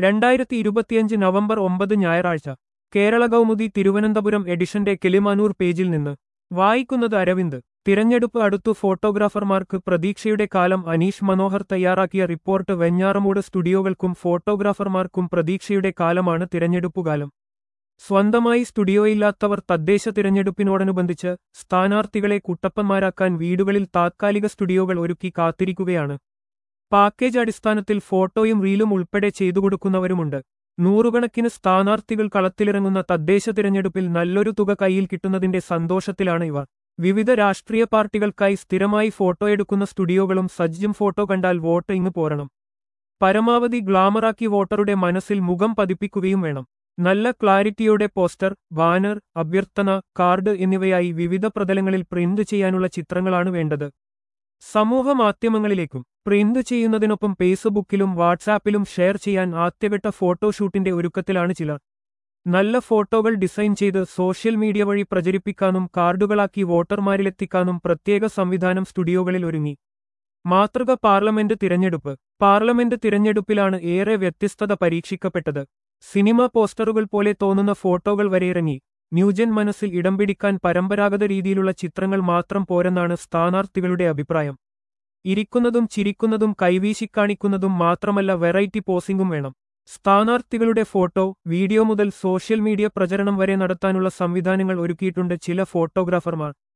2025 November 9 ഞായറാഴ്ച കേരള കൗമുദി തിരുവനന്തപുരം എഡിഷന്റെ കിളിമാനൂർ പേജിൽ നിന്ന് വായിക്കുന്നത് അരവിന്ദ്. തിരഞ്ഞെടുപ്പ് അടുത്തു ഫോട്ടോഗ്രാഫർമാർക്ക് പ്രതീക്ഷയുടെ കാലം. അനീഷ് മനോഹർ തയ്യാറാക്കിയ റിപ്പോർട്ട്. വെഞ്ഞാറമൂട് സ്റ്റുഡിയോകൾക്കും ഫോട്ടോഗ്രാഫർമാർക്കും പ്രതീക്ഷയുടെ കാലമാണ് തിരഞ്ഞെടുപ്പുകാലം. സ്വന്തമായി സ്റ്റുഡിയോയില്ലാത്തവർ തദ്ദേശ തിരഞ്ഞെടുപ്പിനോടനുബന്ധിച്ച് സ്ഥാനാർത്ഥികളെ കുട്ടപ്പന്മാരാക്കാൻ വീടുകളിൽ താത്കാലിക സ്റ്റുഡിയോകൾ ഒരുക്കി കാത്തിരിക്കുകയാണ്. പാക്കേജ് അടിസ്ഥാനത്തിൽ ഫോട്ടോയും റീലും ഉൾപ്പെടെ ചെയ്തുകൊടുക്കുന്നവരുമുണ്ട്. നൂറുകണക്കിന് സ്ഥാനാർത്ഥികൾ കളത്തിലിറങ്ങുന്ന തദ്ദേശ തിരഞ്ഞെടുപ്പിൽ നല്ലൊരു തുക കയ്യിൽ കിട്ടുന്നതിന്റെ സന്തോഷത്തിലാണ് ഇവർ. വിവിധ രാഷ്ട്രീയ പാർട്ടികൾക്കായി സ്ഥിരമായി ഫോട്ടോയെടുക്കുന്ന സ്റ്റുഡിയോകളും സജ്ജം. ഫോട്ടോ കണ്ടാൽ വോട്ട് ഇങ്ങ് പോരണം. പരമാവധി ഗ്ലാമറാക്കി വോട്ടറുടെ മനസ്സിൽ മുഖം പതിപ്പിക്കുകയും വേണം. നല്ല ക്ലാരിറ്റിയോടെ പോസ്റ്റർ, ബാനർ, അഭ്യർത്ഥന കാർഡ് എന്നിവയായി വിവിധ പ്രതലങ്ങളിൽ പ്രിന്റ് ചെയ്യാനുള്ള ചിത്രങ്ങളാണ് വേണ്ടത്. സമൂഹ മാധ്യമങ്ങളിലേക്കും പ്രിന്റ് ചെയ്യുന്നതിനൊപ്പം ഫേസ്ബുക്കിലും വാട്സാപ്പിലും ഷെയർ ചെയ്യാൻ ആദ്യഘട്ട ഫോട്ടോഷൂട്ടിന്റെ ഒരുക്കത്തിലാണ് ചിലർ. നല്ല ഫോട്ടോകൾ ഡിസൈൻ ചെയ്ത് സോഷ്യൽ മീഡിയ വഴി പ്രചരിപ്പിക്കാനും കാർഡുകളാക്കി വോട്ടർമാരിലെത്തിക്കാനും പ്രത്യേക സംവിധാനം സ്റ്റുഡിയോകളിൽ ഒരുങ്ങി. മാതൃക പാർലമെന്റ് തിരഞ്ഞെടുപ്പ്. പാർലമെന്റ് തിരഞ്ഞെടുപ്പിലാണ് ഏറെ വ്യത്യസ്തത പരീക്ഷിക്കപ്പെട്ടത്. സിനിമ പോസ്റ്ററുകൾ പോലെ തോന്നുന്ന ഫോട്ടോകൾ വരെയിറങ്ങി. ന്യൂജൻ മനസ്സിൽ ഇടം പിടിക്കാൻ പരമ്പരാഗത രീതിയിലുള്ള ചിത്രങ്ങൾ മാത്രം പോരെന്നാണ് സ്ഥാനാർത്ഥികളുടെ അഭിപ്രായം. ഇരിക്കുന്നതും ചിരിക്കുന്നതും കൈവീശിക്കാണിക്കുന്നതും മാത്രമല്ല, വെറൈറ്റി പോസിംഗും വേണം. സ്ഥാനാർത്ഥികളുടെ ഫോട്ടോ, വീഡിയോ മുതൽ സോഷ്യൽ മീഡിയ പ്രചരണം വരെ നടത്താനുള്ള സംവിധാനങ്ങൾ ഒരുക്കിയിട്ടുണ്ട് ചില ഫോട്ടോഗ്രാഫർമാർ.